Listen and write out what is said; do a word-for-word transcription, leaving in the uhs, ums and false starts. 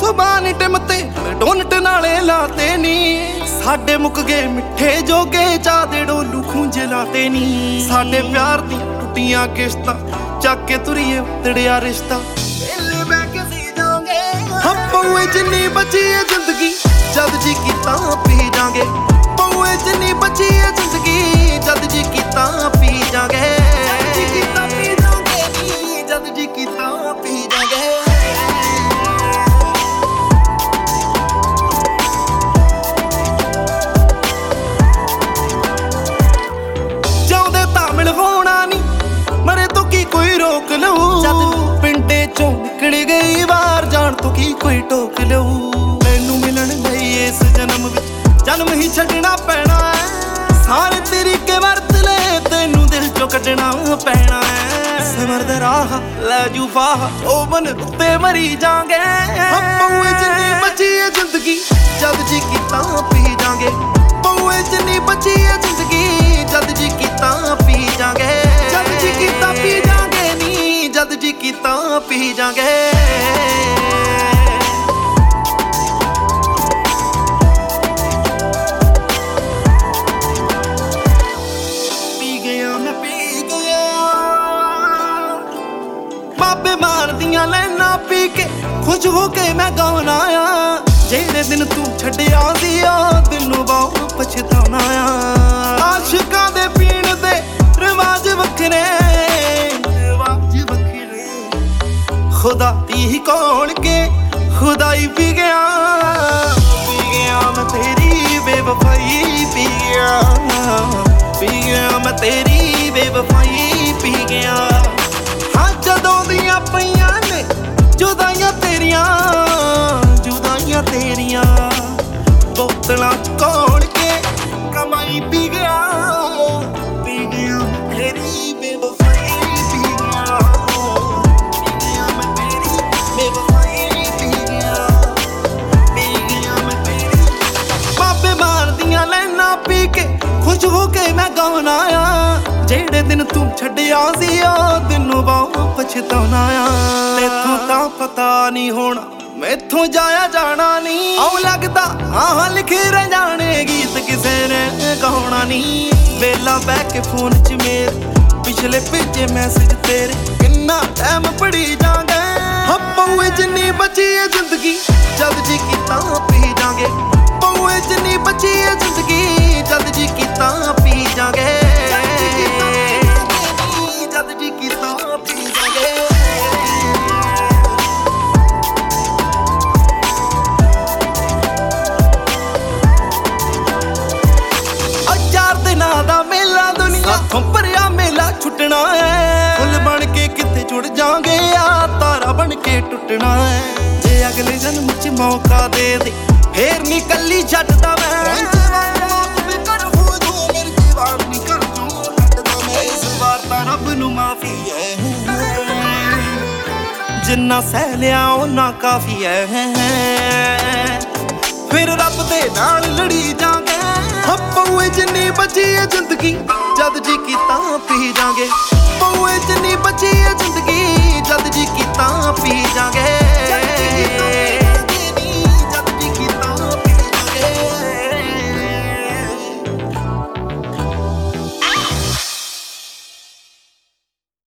ਜ਼ੁਬਾਨ ਟਿਮਤੇ ਡੋਨਟ ਨਾਲੇ ਲਾਤੇ ਨੀ ਸਾਡੇ ਮੁੱਕ ਗਏ ਮਿੱਠੇ ਜੋਗੇ ਚਾਹ ਦੇ ਡੋਲੂ ਖੂੰਜੇ ਲਾਤੇ ਨੀ ਸਾਡੇ ਪਿਆਰ ਦੀ ਟੁੱਟੀਆਂ ਕਿਸ਼ਤਾਂ ਚੱਕ ਕੇ ਤੁਰੀਏ ਤੜਿਆ ਰਿਸ਼ਤਾ ਵੇਲੇ ਬਹਿ ਕੇ ਸੀ ਜਾਓਗੇ ਪਊਏ ਜਿੰਨੀ ਬਚੀ ਏ ਜ਼ਿੰਦਗੀ ਜਦ ਜੀ ਕੀਤਾ ਪੀ ਜਾਗੇ ਪਊਏ ਜਿੰਨੀ ਬਚੀ ਏ ਜ਼ਿੰਦਗੀ ਜਦ ਜੀ ਕੀਤਾ ਪੀ ਜਾਗੇ ਜਦ ਜੀ ਕੀਤਾ ਪੀ ਜਾਗੇ ਜਦ ਜੀ ਕੀਤਾ ਪੀ ਜਾਗੇ ਚਾਹੁੰਦੇ ਤਾਂ ਮਿਲ ਹੋਣਾ ਨੀ ਮਰੇ ਤੋਂ ਕੀ ਕੋਈ ਰੋਕ ਲਊ ਜਦ ਪਿੰਡੇ ਚੋਂ ਨਿਕਲ ਗਈ ਵਾਰ ਜਾਣ ਤੋਂ ਕੀ ਕੋਈ ਟੋਕ ਲਊ ਮੈਨੂੰ ਮਿਲਣ ਲਈ ਇਸ ਜਨਮ ਵਿੱਚ ਜਨਮ ਹੀ ਛੱਡਣਾ ਪੈਣਾ ਹੈ ਸਾਰੇ ਤਰੀਕੇ ਵਰਤ ਲੈ ਤੈਨੂੰ ਦਿਲ ਚੋਂ ਕੱਢਣਾ ਪੈਣਾ ਹੈ ਸਿਮਰ ਦੇ ਰਾਹ ਲੈ ਜੂ ਫਾਹ ਉਹ ਬਨ ਉੱਤੇ ਮਰੀ ਜਾਗੇ ਪਊਏ ਜਿੰਨੀ ਬਚੀ ਏ ਜ਼ਿੰਦਗੀ ਜਦ ਜੀ ਕੀਤਾ ਪੀ ਜਾਗੇ ਪਊਏ ਜਿੰਨੀ ਬਚੀ ਏ ਜ਼ਿੰਦਗੀ ਜਦ ਜੀ ਕੀਤਾ ਪੀ ਜਾਗੇ ਜਦ ਜੀ ਕੀਤਾ ਪੀ ਜਾਗੇ ਨੀ ਜਦ ਜੀ ਕੀਤਾ ਪੀ ਜਾਗੇ ਬਾਬੇ ਮਾਰਦੀਆਂ ਲੈਣਾ ਪੀ ਕੇ ਖੁਸ਼ ਹੋ ਕੇ ਮੈਂ ਗਾਉਣਾ ਆ ਜਿਹੜੇ ਦਿਨ ਤੂੰ ਛੱਡਿਆ ਸੀ ਆ ਦਿਲ ਨੂੰ ਬਹੁਤ ਪਛਤਾਉਣਾ ਆ ਆਸ਼ਿਕਾਂ ਦੇ ਪੀਣ ਦੇ ਰਿਵਾਜ ਵੱਖਰੇ ਰਿਵਾਜ ਵੱਖਰੇ ਖੁਦਾ ਦੀ ਕੌਣ ਕੇ ਖੁਦਾਈ ਪੀ ਗਿਆ ਪੀ ਗਿਆ ਮੈਂ ਤੇਰੀ ਬੇਵਫਾਈ ਪੀ ਗਿਆ ਪੀ ਗਿਆ ਮੈਂ ਤੇਰੀ ਬੇਵਫਾਈ ਪੀ ਗਿਆ ਜਦੋਂ ਦੀਆਂ ਪਈਆਂ ਨੇ ਜੁਦਾਈਆਂ ਤੇਰੀਆਂ ਜੁਦਾਈਆਂ ਤੇਰੀਆਂ ਬੋਤਲਾਂ ਕੋਲ ਕੇ ਕਮਾਈ ਪੀ ਗਿਆ ਪੀ ਗਿਆ ਤੇਰੀ ਬੇਵਫਾਈ ਪੀ ਗਿਆ ਪੀ ਗਿਆ ਮੈਂ ਤੇਰੀ ਬੇਵਫਾਈ ਪੀ ਗਿਆ ਪੀ ਗਿਆ ਮੈਂ ਤੇਰੀ ਬਾਬੇ ਮਾਰਦੀਆਂ ਲੈਣਾ ਪੀ ਕੇ ਖੁਸ਼ ਹੋ ਕੇ ਮੈਂ ਗਾਉਣਾ ਆ ਜਿਹੜੇ ਦਿਨ ਤੂੰ ਛੱਡਿਆ ਸੀ ਆ ਦਿਨ ਨੂੰ ਬਹੁਤ ਪਛਤਾਉਣਾ ਆ ਤੈਥੋਂ ਤਾਂ ਪਤਾ ਨਹੀਂ ਹੋਣਾ ਮੈਥੋਂ ਜਾਇਆ ਜਾਣਾ ਨੀ ਆਉ ਲੱਗਦਾ ਆਹ ਲਿਖੇ ਰਹਿ ਜਾਣੇ ਗੀਤ ਕਿਸੇ ਨੇ ਗਾਉਣਾ ਨੀ ਵੇਲਾ ਬਹਿ ਕੇ ਫੋਨ 'ਚ ਮੇਰੇ ਪਿਛਲੇ ਭੇਜੇ ਮੈਸੇਜ ਤੇਰੇ ਕਿੰਨਾ ਟਾਈਮ ਪੜੀ ਜਾਗੇ ਪਊਏ ਜਿੰਨੀ ਬਚੀ ਏ ਜ਼ਿੰਦਗੀ ਜਦ ਜੀ ਕੀਤਾ ਪੀ ਜਾਗੇ ਪਊਏ ਜਿੰਨੀ ਬਚੀ ਏ ਜ਼ਿੰਦਗੀ ਜਦ ਜੀ ਕੀਤਾ ਪੀ ਜਾਗੇ ਜਦ ਜੀ ਕੀਤਾ ਪੀ ਜਾਗੇ ਚਾਰ ਦਿਨਾਂ ਦਾ ਮੇਲਾ ਦੁਨੀਆ ਸਾਥੋਂ ਭਰਿਆ ਮੇਲਾ ਛੁੱਟਣਾ ਹੈ ਫੁੱਲ ਬਣ ਕੇ ਕਿੱਥੇ ਜੁੜ ਜਾਗੇ ਆ ਤਾਰਾ ਬਣ ਕੇ ਟੁੱਟਣਾ ਹੈ ਜੇ ਅਗਲੇ ਜਨਮ 'ਚ ਮੌਕਾ ਦੇ ਦੇ ਫੇਰ ਨੀ ਕੱਲੀ ਛੱਡਦਾ ਮੈਂ ਰੱਬ ਨੂੰ ਮਾਫੀ ਹੈ ਜਿੰਨਾ ਸਹਿ ਲਿਆ ਉਹਨਾਂ ਕਾਫੀ ਹੈ ਫਿਰ ਰੱਬ ਦੇ ਨਾਲ ਲੜੀ ਜਾਗੇ ਪਊਏ ਜਿੰਨੀ ਬਚੀ ਏ ਜ਼ਿੰਦਗੀ ਜਦ ਜੀ ਕੀਤਾ ਪੀ